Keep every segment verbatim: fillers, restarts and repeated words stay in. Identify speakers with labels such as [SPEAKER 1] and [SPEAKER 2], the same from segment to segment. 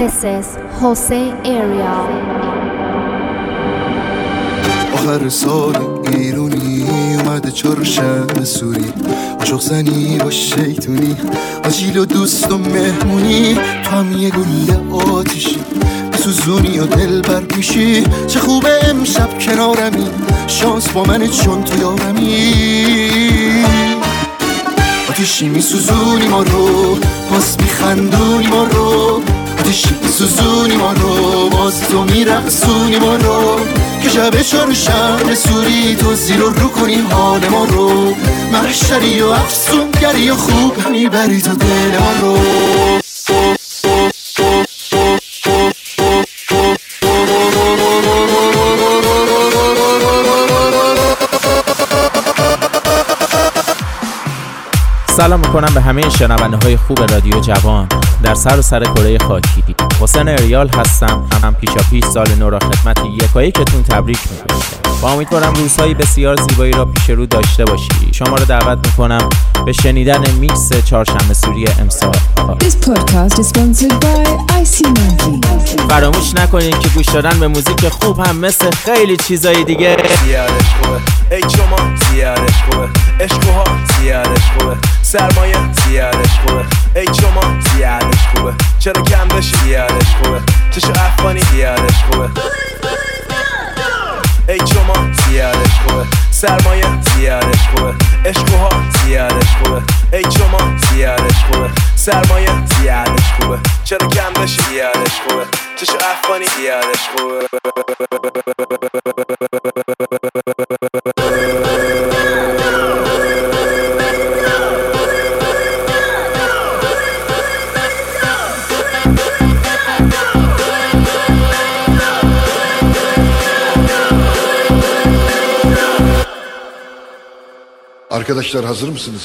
[SPEAKER 1] This is Jose Ariel.
[SPEAKER 2] آخر سال ایرونی اومده چهارشنبه سوری، عاشق زنی با شیطونی، آجیل و دوست و مهمونی، تو هم یه گله آتیشی بسوزونی و دل بر میشی. چه خوبه امشب کنارمی، شانس با منه چون تو یارمی. آتیشی میسوزونی ما رو، باز میخندونی ما رو، آتیشی میسوزونی ما رو، باز تو میرقصونی ما رو. که شب چهارشنبه سوری تو زیر و رو کنیم حال ما رو، محشری و افسونگری و خوب میبری تو دل ما رو.
[SPEAKER 3] سلام میکنم به همه شنونده های خوب رادیو جوان در سر و سر کره خاکی. حسین اریال هستم. هم پیشا پیش سال نو را خدمت یکایکتون تبریک میگم. با امیدوارم روزهای بسیار زیبایی را پیش رو داشته باشی. شما را دعوت میکنم به شنیدن میکس چهارشنبه سوری امسال.
[SPEAKER 4] This podcast is sponsored by آی سی Monkey.
[SPEAKER 3] فراموش نکنید که گوش دادن به موزیک خوب هم مثل خیلی چیزای دیگه
[SPEAKER 5] زیادش خوبه. ای شما زیادش خوبه. عشقها زیادش خوبه. سرمایه زیادش خوبه. ای شما زیادش خوبه. چرا کم بشه زیادش خوبه. چشو افغانی زیادش خوبه. ای شما زیادش خوبه. سرمایه زیادش خوبه. عشقها زیادش خوبه. ای شما زیادش خوبه. سرمایه زیادش خوبه. چرا کم بشه زیادش خوبه. چشو افغانی زیادش خوبه.
[SPEAKER 2] Arkadaşlar hazır mısınız?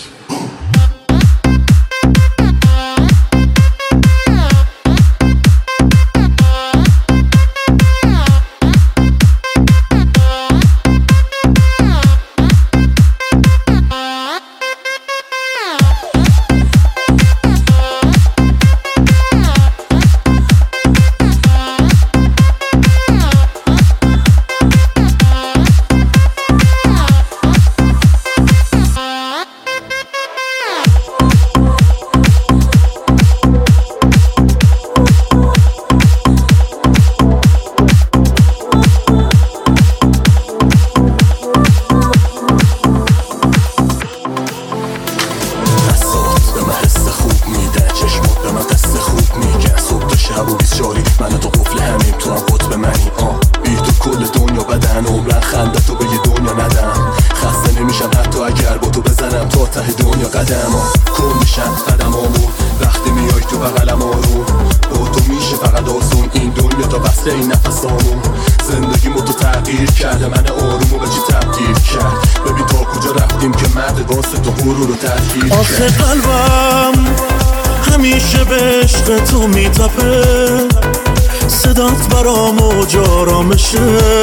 [SPEAKER 6] آخه قلبم همیشه به عشق تو میتپه، صدات برام موج آرامشه،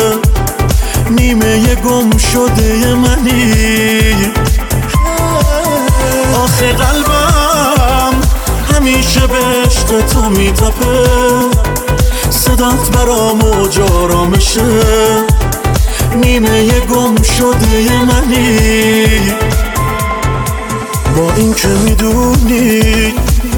[SPEAKER 6] نیمه گم شده منی. آخه قلبم همیشه به عشق تو میتپه، صدات برام موج آرامشه، نیمه گم شده منی. با این که میدونی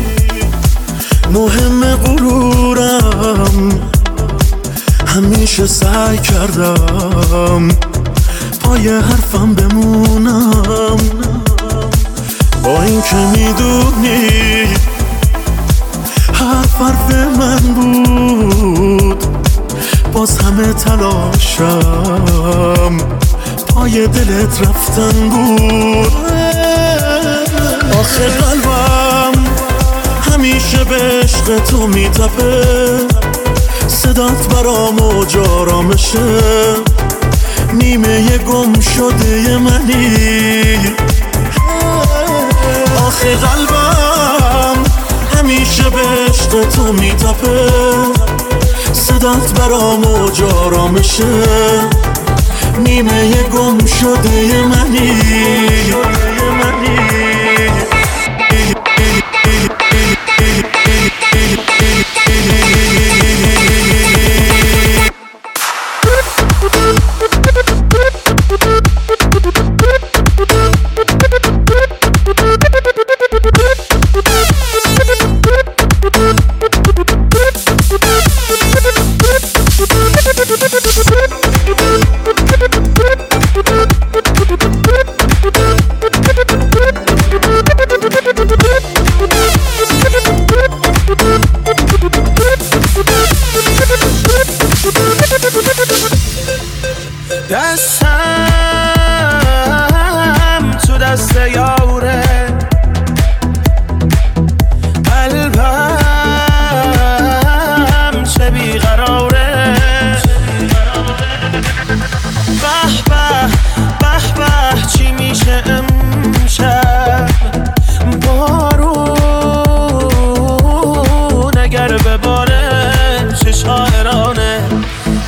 [SPEAKER 6] مهم غرورم، همیشه سعی کردم پای حرفم بمونم. با این که میدونی حرف حرف من بود، باز همه تلاشم پای دلت رفتن بود. آخه قلبم همیشه به عشق تو میتپه، صدات برام موج آرامشه، نیمه گم شده منی. آخه قلبم همیشه به عشق تو میتپه، صدات برام موج آرامشه، نیمه گم شده منی.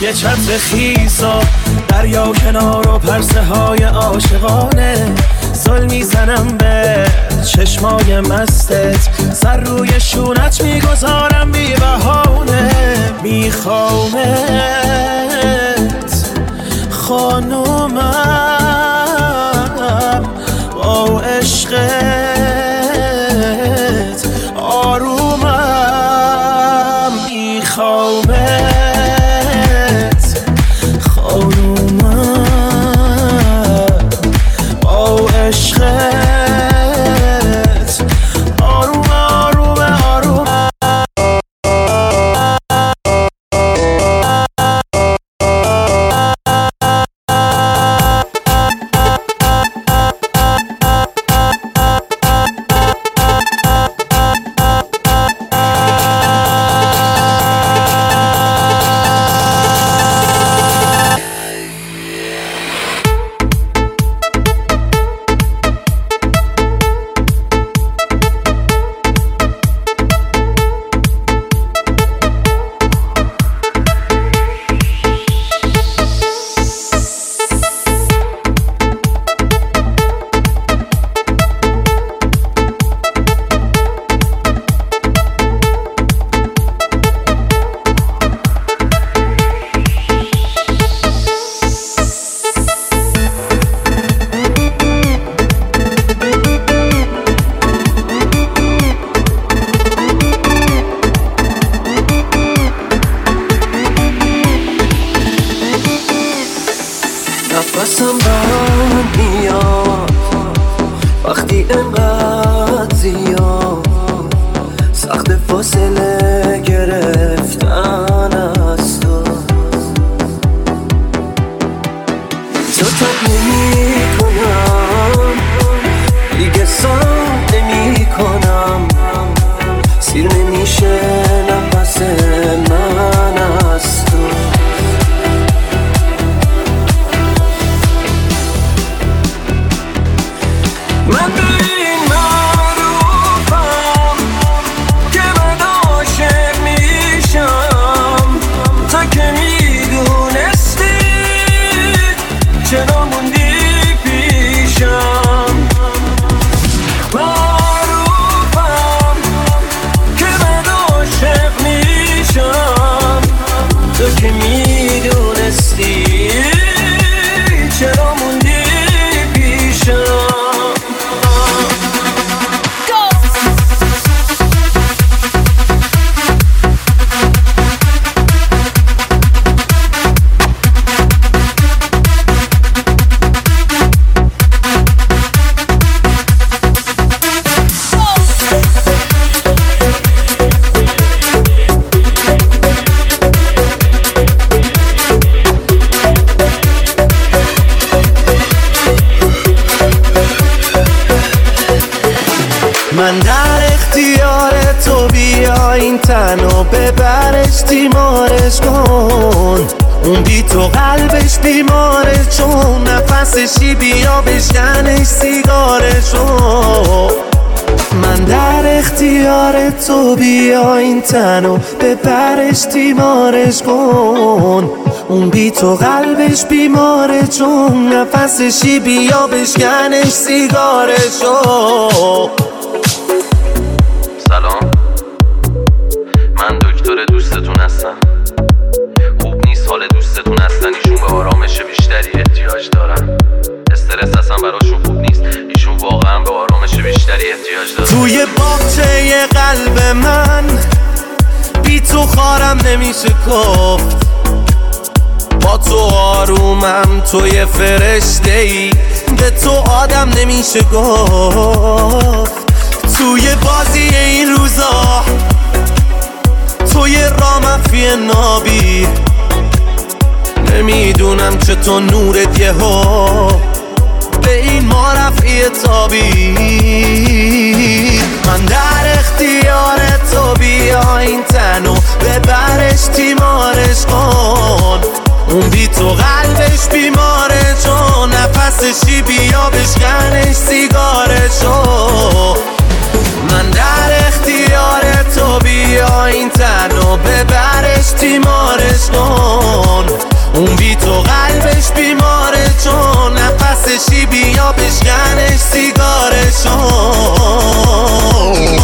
[SPEAKER 5] یه چتر خیسا دریا کنار و پرسه های عاشقانه زل میزنم به چشمای مستت سر روی شونت میگذارم بی بهانه میخوامت خانومم با عشقت آرومم میخوامت خانومم با عشقت آروم آروم آروم
[SPEAKER 7] نفسم بند میاد وقتی انقدر زیاد سخت فاصله گرفتن از تو تو تب نمی کنم دیگه سام نمی کنم سیر نمیشه نفس من از تو من به این معروفم که من عاشق میشم تا که میدونستی چرا موندی پیشم معروفم که من عاشق میشم تا که میدونستی چرا موندی پیشم من در اختیار تو بیا این تن و ببرش تیمارش کن اون بی تو قلبش بیماره چون نفسشی بیا بشکنش سیگارشو من در اختیار تو بیا این تن و ببرش تیمارش کن اون بی تو قلبش بیماره چون نفسشی بیا بشکنش سیگارشو
[SPEAKER 8] سلام من دکتر دوستتون هستم خوب نیست حال دوستتون هستن ایشون به آرامش بیشتری احتیاج دارن استرس اصلا براشون خوب نیست ایشون واقعا به آرامش بیشتری احتیاج دارن
[SPEAKER 7] توی باغچه قلب من بی تو خارم نمیشه گفت با تو آرومم توی فرشته ای به تو آدم نمیشه گفت توی بازی این روزا توی رامفی نابی نمیدونم چطور نورت یه ها به این ما رفعی تابی من در اختیار تو بیا این تنو ببرش تیمارش کن اون بی تو قلبش بیماره چون نفسشی بیا بشکنش سیگارشو من در اختیار تو بیا این تنو ببرش تیمارش کن اون بی تو قلبش بیماره چون نفسشی بیا بشکنش سیگارشون.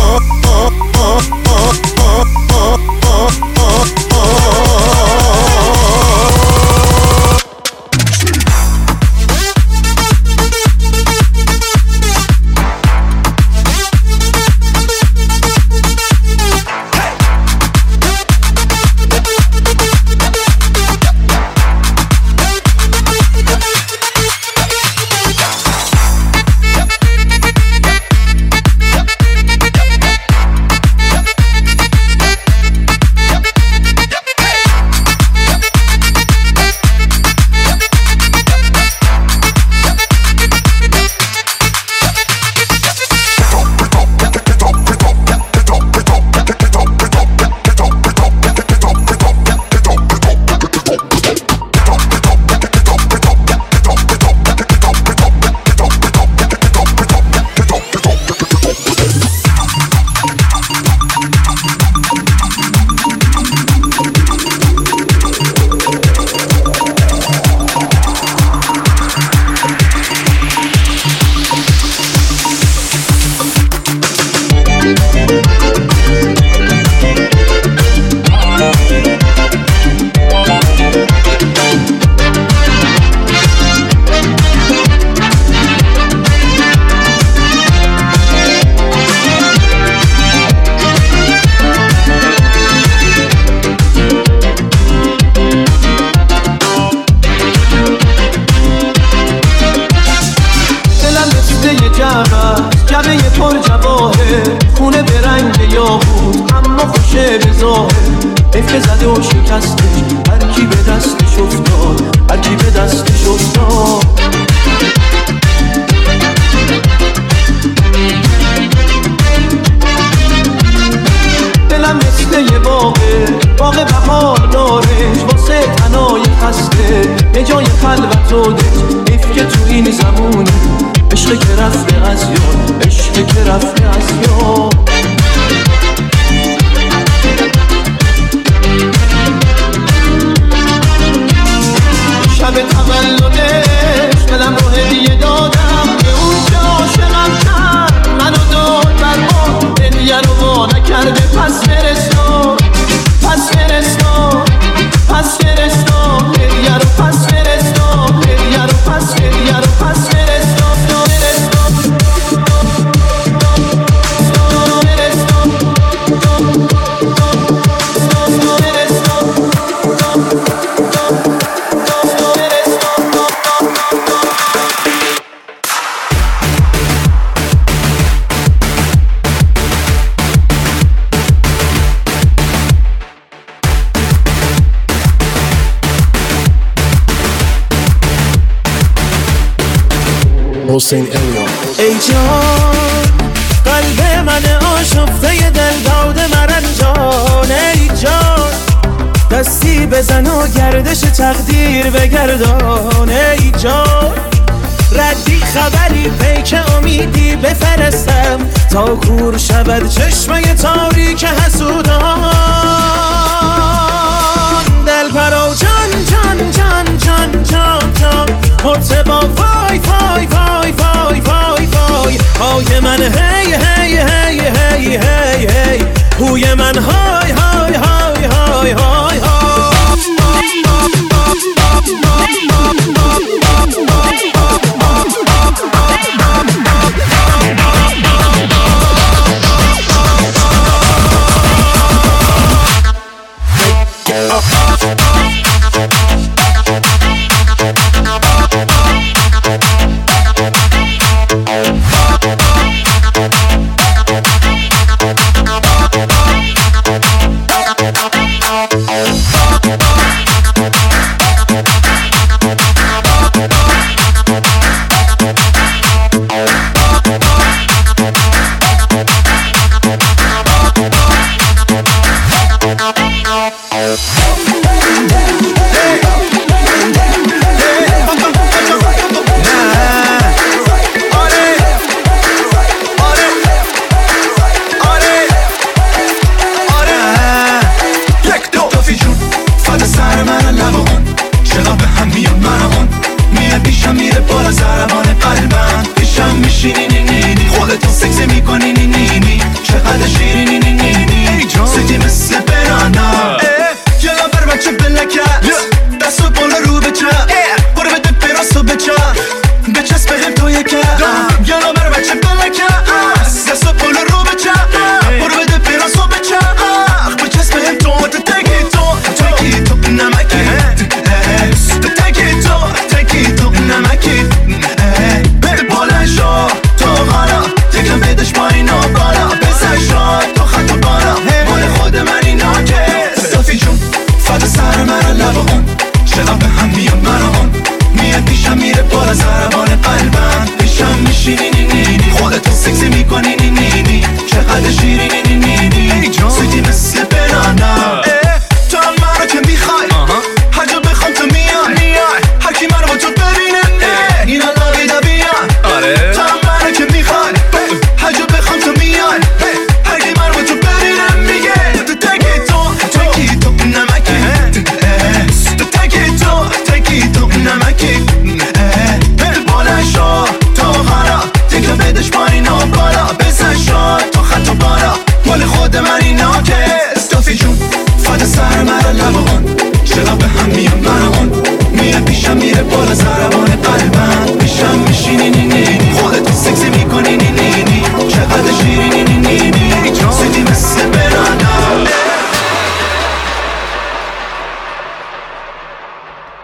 [SPEAKER 9] حسین اریال.
[SPEAKER 7] ای جان قلب من آشفته دل داده مرنجان، ای جان دستی بزن و گردش تقدیر بگردان، ای جان ردی خبری پیک امیدی بفرستم تا کور شود چشمه تاریک حسودان. دل پرو جان جان جان جان جان جان مرتبا وای وای وای وای وای وای های من هی هی هی هی هی هی هوی من های های های های های های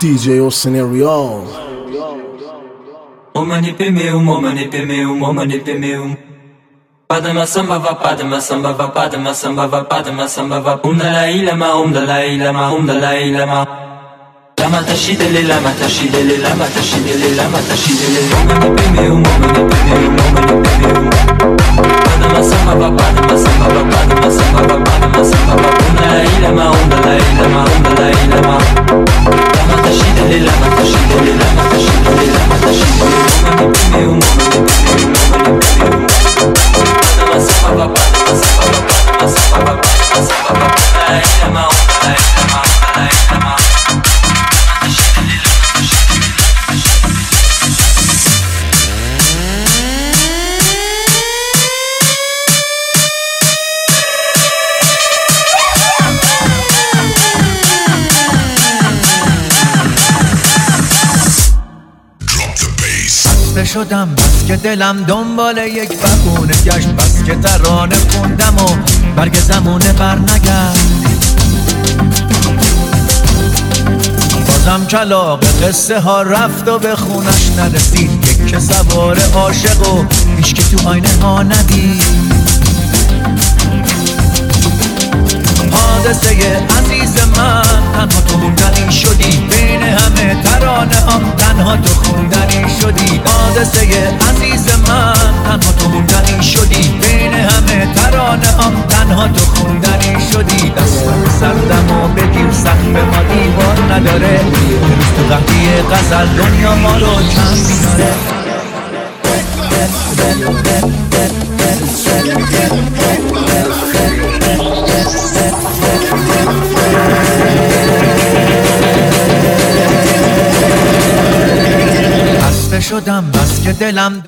[SPEAKER 9] دی جی Austin Arial.
[SPEAKER 10] Omani pe meu, omani pe meu, omani pe meu. Padma samba va, padma samba va, padma samba va, padma samba va. Um da la ilama, um da la ilama, um da la ilama. Lama tashidele, lama tashidele, lama tashidele, lama tashidele. Omani pe meu, omani pe meu, omani pe meu. Padma samba va, padma samba va, padma samba va, padma samba va. Um da la ilama, um da la ilama, um da la ilama. Lama tashidele, lama tashidele, lama tashidele, lama tashidele. Omani pe meu, omani pe meu, omani pe meu. Padma samba va, padma samba va, padma samba va, padma samba va. Um da la ilama, um da la ilama, um da la ilama.
[SPEAKER 7] شدم بس که دلم دنبال یک بهونه گشت، بس که ترانه خوندم و برگ زمونه بر نگشت. بازم کلاغ قصه ها رفت و به خونش نرسید. یک که سوار عاشق و هیچ که تو آینه ها ندید. حادثه عزیز من تنها تو موندنی شدی، بین همه ترانه هم تنها تو خوندنی شدی. حادثه عزیز من تنها تو موندنی شدی، بین همه ترانه هم تنها تو خوندنی شدی. دستم سردم و بگیر سقف ما دیوار نداره، روز تو قهدی غزل دنیا ما رو کم میداره. خسته شدم بس که دلم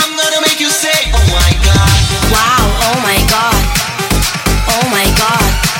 [SPEAKER 11] Wow, oh my god, oh my god.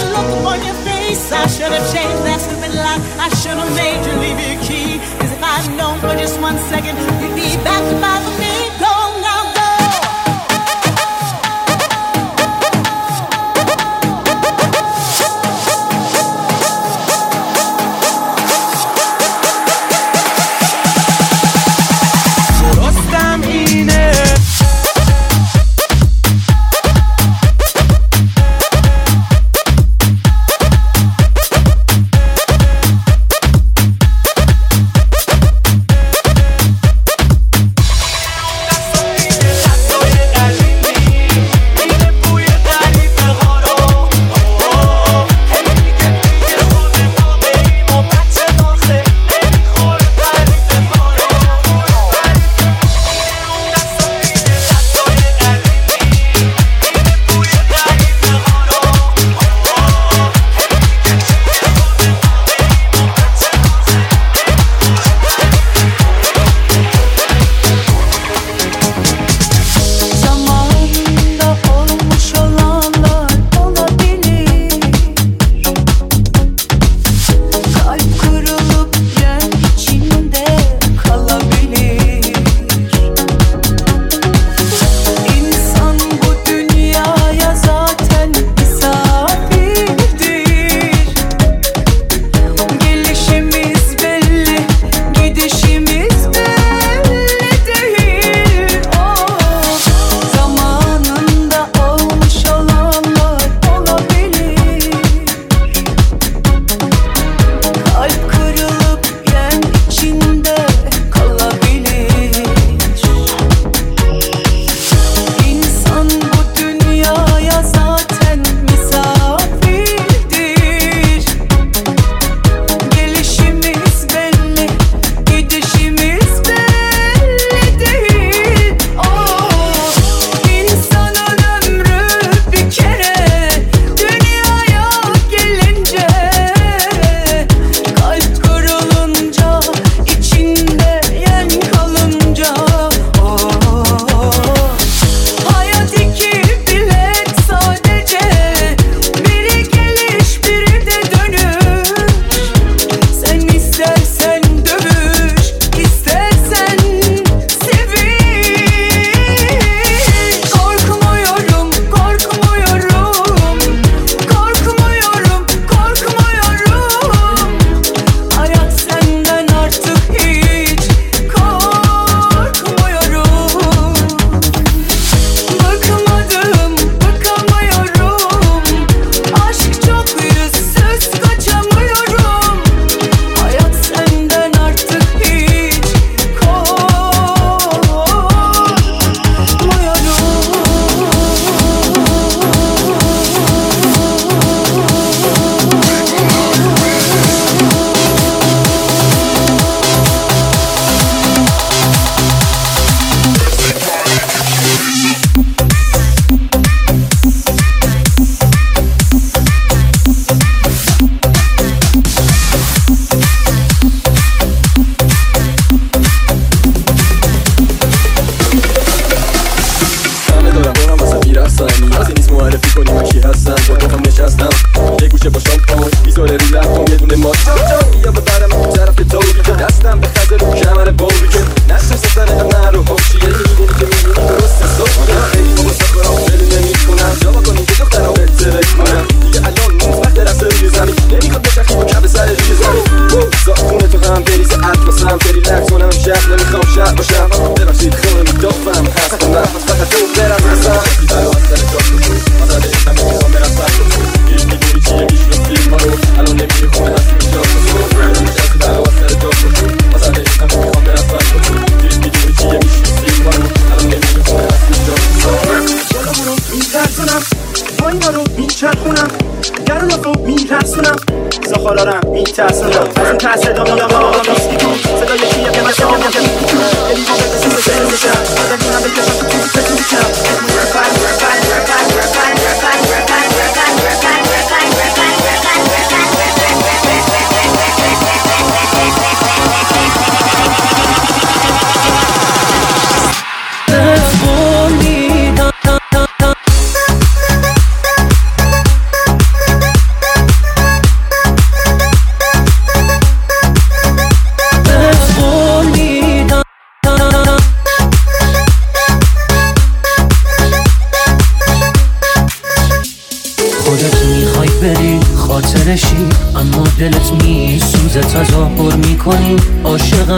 [SPEAKER 11] look upon your face. I should have changed that stupid lock. I should have made you leave your key. Cause if I'd known for just one second, you'd be back to bother me. Go now, go.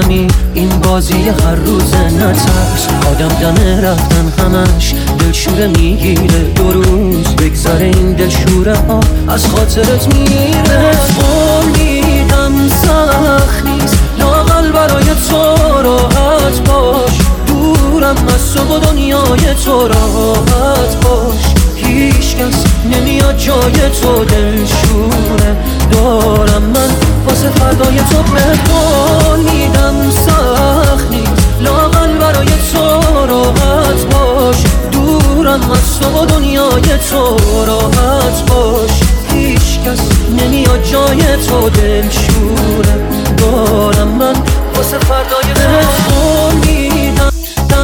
[SPEAKER 12] همین این بازی هر روز نترس آدم دمه رفتن همش دلشوره میگیره دو روز بگذره این دلشوره ها از خاطرت میره امیدم سخت نیست لااقل برای تو راحت باش دورم از تو و دنیای تو راحت باش هیچ کس نمیاد جای تو دلشوره دارم من واسه فردای تو بهتون میدم سخت نیست لااقل برای تو راحت باش دورم از تو و دنیای تو راحت باش هیچ کس نمیاد جای تو دلشوره دارم من واسه فردای بهتون میدم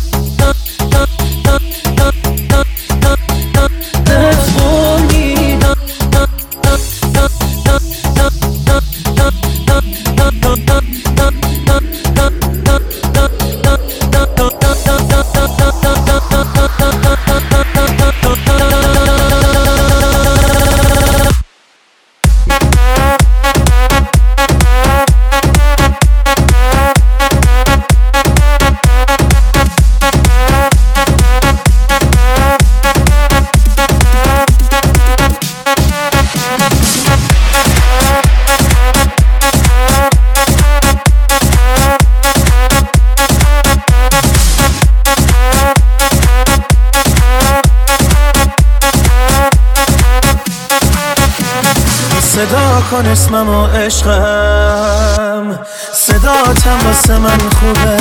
[SPEAKER 7] صدا کن اسمم و عشقم صداتم واسه من خوبه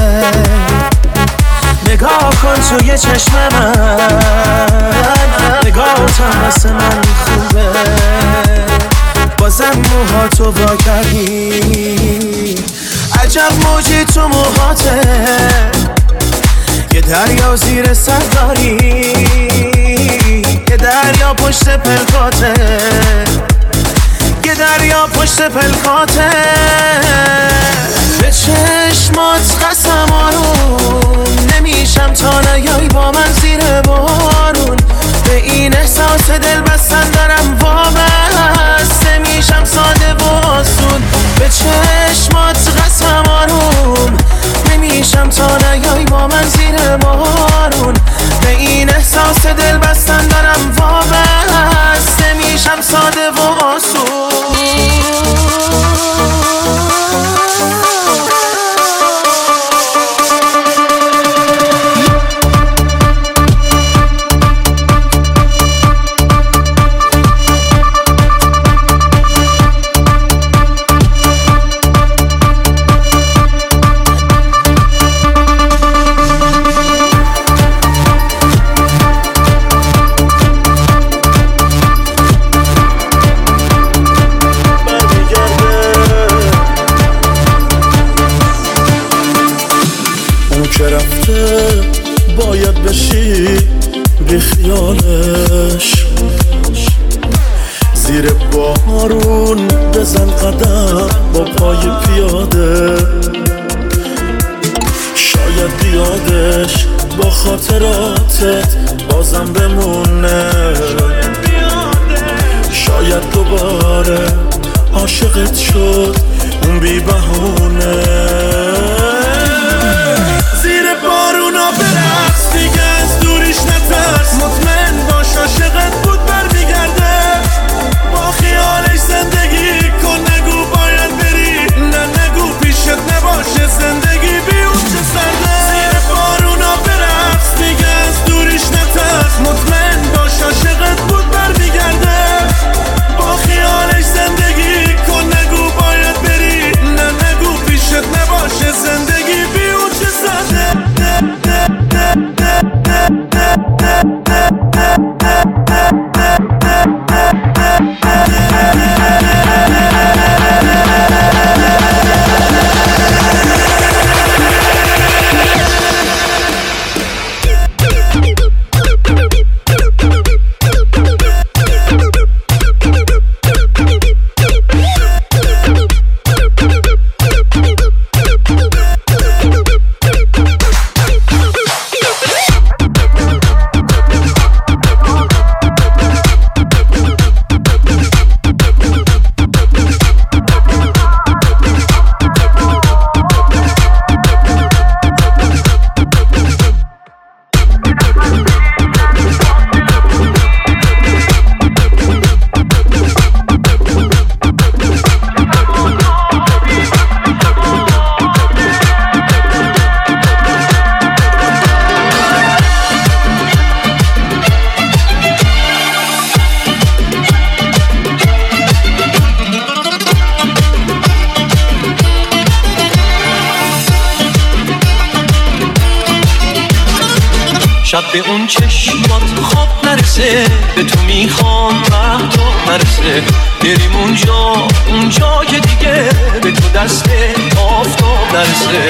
[SPEAKER 7] نگاه کن توی چشم من نگاهتم واسه من خوبه بازم موها تو وا کردی عجب موجی تو موهاته یه دریا زیر سر داری یه دریا پشت پلکاته یه دریا پشت پلکاته به چشمات قسم آروم نمیشم تا نیایی با من زیر بارون به این احساس دل بستن دارم وابسته میشم ساده و آسون به چشمات قسم آروم نمیشم تا نیایی با من زیر بارون به این احساس دل بستن دارم وابسته میشم ساده و آسون باید بشی بی خیالش زیر بارون بزن قدم با پای پیاده شاید بیادش با خاطراتت بازم بمونه شاید دوباره عاشقت شد اون بی بهونه زیر بارونا برقص دیگه از دوریش نترس مطمئن باش عاشقت بود برمیگرده با خیالش زندگی کن نگو باید بری نه نگو پیشت نباشه زندگی بی اون چه سرده زیر بارونا برقص دیگه از دوریش نترس مطمئن باش عاشقت بود برمیگرده با خیالش زندگی کن نگو باید بری نه نگو پیشت نباشه
[SPEAKER 6] شب به اون چشمات خواب نرسه، به تو میخوام مهتاب نرسه، بریم اونجا اونجا که دیگه به تو دست آفتاب نرسه.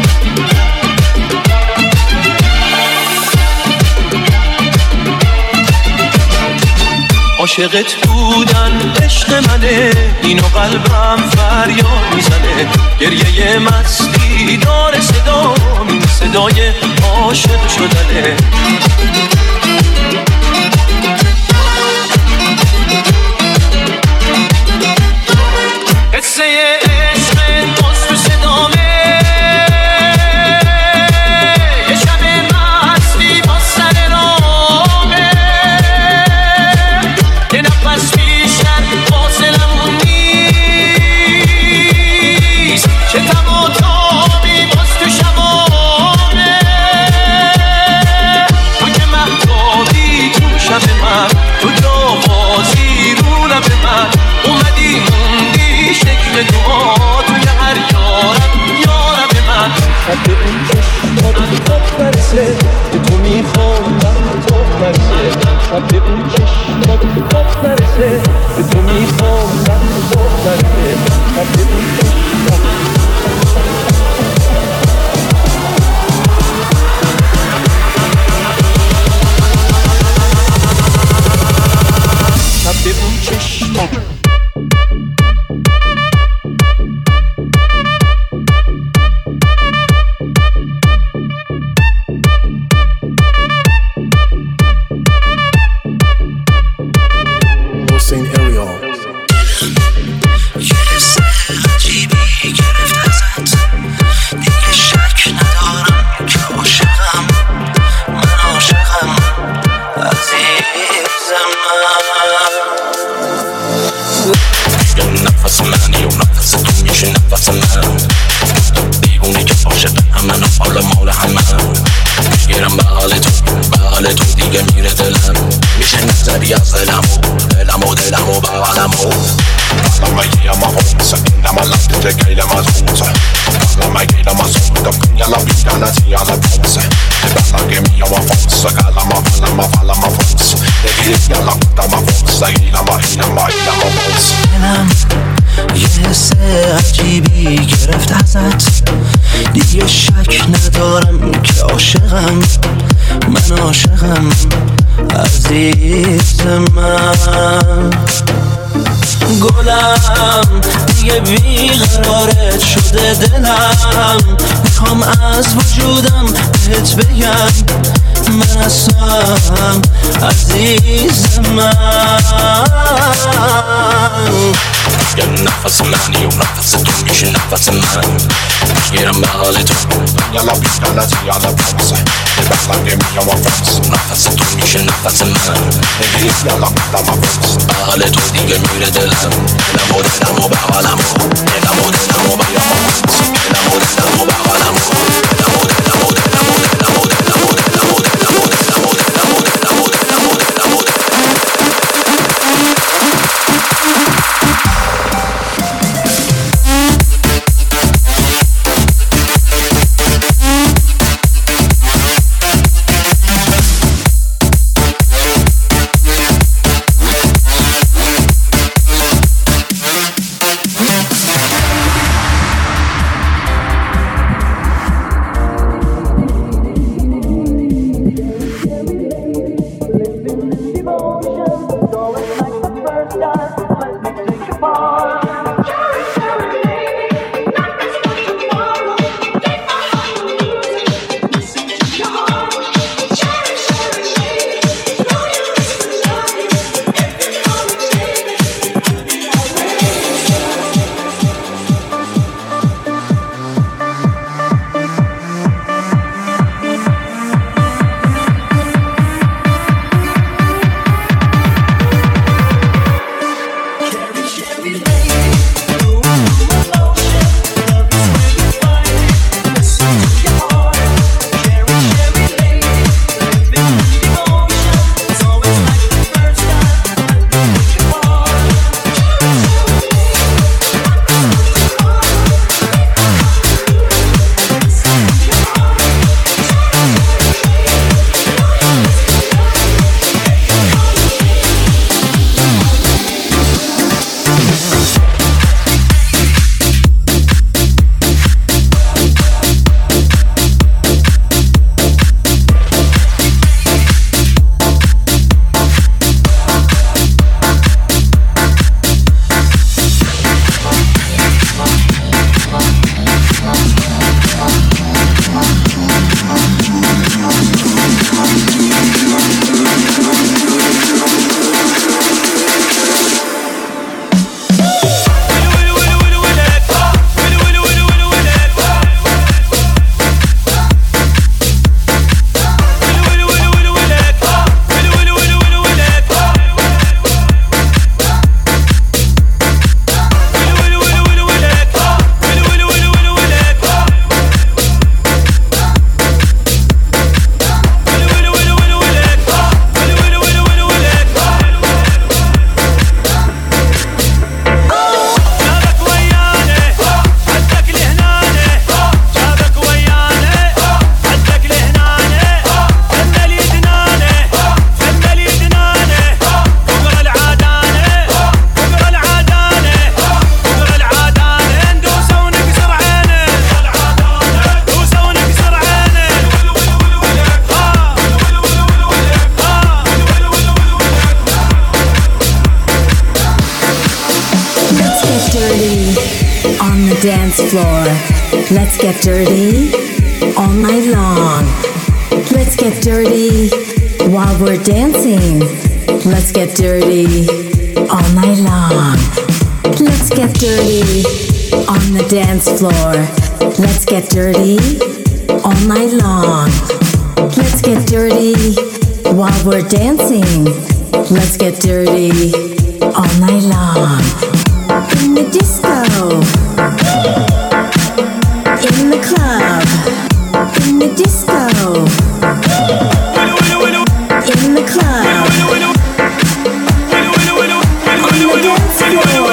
[SPEAKER 6] عاشقت بودن عشق منه، اینو قلبم فریاد میزنه، گریه مستی داره صدا، این صدای عاشق شدنه. قصه عشق باز تو صدامه، یه شب مستی با سر رامه، یه نفس بیشتر فاصلمون نیست، چه تم و تابی باز تو شبامه، تو که مهتابی تو شب من، تو جوازی رو لب من، اومدی موندی شکل دعا توی هر یارم یارم من. شب اون چشمات خواب نرسه، به تو میخوام مهتاب نرسه، شب اون چشمات خواب نرسه، به تو میخوام مهتاب نرسه، شب اون چشمات. شب اون چشمات.
[SPEAKER 9] Hossein Ariel.
[SPEAKER 13] یه حس عجیبی گرفت ازت، دیگه شک ندارم که عاشقم، من عاشقم عزیزم. یه نفس منی و نفس تو میشه نفس من، دیوونه که عاشق همه حال مال همه، گیرم بغل تو بغل تو دیگه میره دلم، میشه نظری از دلم و دلم و دلم و بغلم و
[SPEAKER 14] Alla mig ge mig hopsa innan man lagt det till gejla man hosa. Alla mig gejla man sonda punga la bigarna till alla påse. Det balla ge mig och fonsa kalla man falla man falla man fonsa. Det ger alla puta man fonsa gejla man hila man hila man fonsa.
[SPEAKER 13] دلم یه حس عجیبی گرفت ازت، دیگه شک ندارم که عاشقم، من عاشقم عزیز من. گلم دیگه بیقرارت شده دلم، میخوام از وجودم بهت بگم من هستم عزیز من. یه نفس منی و نفس تو میشه نفس من، گیرم بغل تو
[SPEAKER 14] Alla bigarna till alla påse. Det balla ge mig och fonsa.
[SPEAKER 13] نفس تو میشه نفس من،
[SPEAKER 14] Det ger alla puta man fonsa.
[SPEAKER 13] بغل تو دیگه میره دلم، دلم و دلم و بغلم و دلم و دلم و بغلم و دلم و دلم و بغلم و دلم و دلم و دلم و دلم و دلم و دلم و دلم و دلم و دلم و دلم و دلم و دلم و
[SPEAKER 15] floor. Let's get dirty all night long. Let's get dirty while we're dancing. Let's get dirty all night long. Let's get dirty on the dance floor. Let's get dirty all night long. Let's get dirty while we're dancing. Let's get dirty all night long. In the disco, in the club, in the disco, in the club, on the dance floor.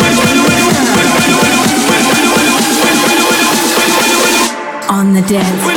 [SPEAKER 15] On the dance.